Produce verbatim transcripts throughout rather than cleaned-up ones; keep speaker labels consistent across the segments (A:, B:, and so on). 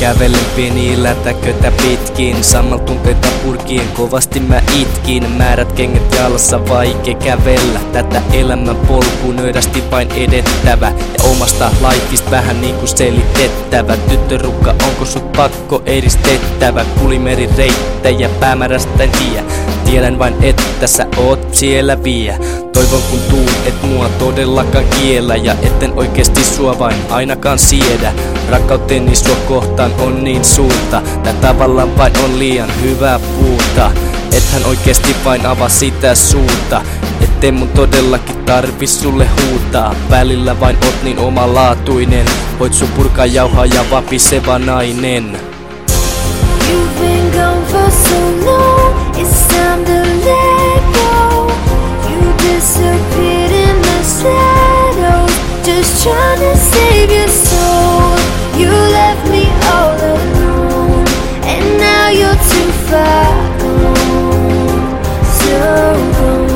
A: Kävelen pieni lätäkötä pitkin, sammal tunteita purkien, kovasti mä itkin. Määrät kengät jalassa, vaikea kävellä tätä elämän polkua, nöyrästi vain edettävä. Ja omasta lifeista vähän niinku selitettävä. Tyttörukka, onko sut pakko eristettävä? Kulimeri reittäjä, päämäärästä en tiedä. Tiedän vain, että sä oot siellä vie. Toivon kun tuun, et mua todellakaan kiellä. Ja etten oikeesti sua vain ainakaan siedä. Rakkauteni sua kohtaan on niin suurta. Tää tavallaan vain on liian hyvää puuta. Ethän oikeesti vain avaa sitä suuta. Ettei mun todellakin tarvis sulle huutaa. Välillä vain oot niin omalaatuinen. Voit sun purkaa jauhaa ja vapiseva nainen.
B: You've been gone for so long, it's time to let go. You disappeared in the shadows, just trying to save your soul. You left me all alone, and now you're too far gone, so gone.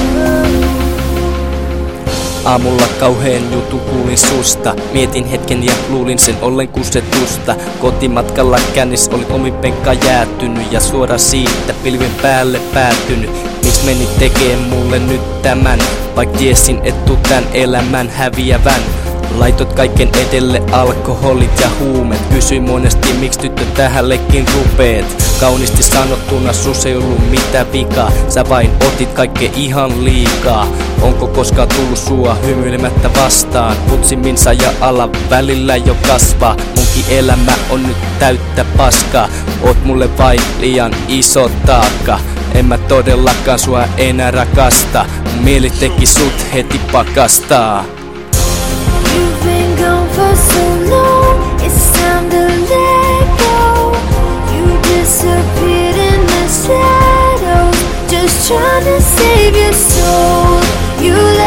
A: Aamulla kauheen jutu kuulin susta. Mietin hetken ja luulin sen ollen kusetusta. Kotimatkalla kännis oli omin penkka jäätynyt. Ja suora siitä pilven päälle päätynyt. Miks menit tekee mulle nyt tämän? Vaik tiesin et tuu tän elämän häviävän. Laitot kaiken edelle alkoholit ja huumet. Kysyin monesti miksi tyttö tähän leikkiin rupeet. Kauniisti sanottuna sus ei ollut mitään vikaa. Sä vain otit kaikkea ihan liikaa. Onko koskaan tullut sua hymyilemättä vastaan? Putsimmin ja ala välillä jo kasvaa. Munkin elämä on nyt täyttä paskaa. Oot mulle vain liian iso taakka. En mä todellakaan sua enää rakasta. Mun mieli teki sut heti pakastaa.
B: You've been gone for so long, it's time to let go. You disappeared in the shadows, just trying to save your soul. You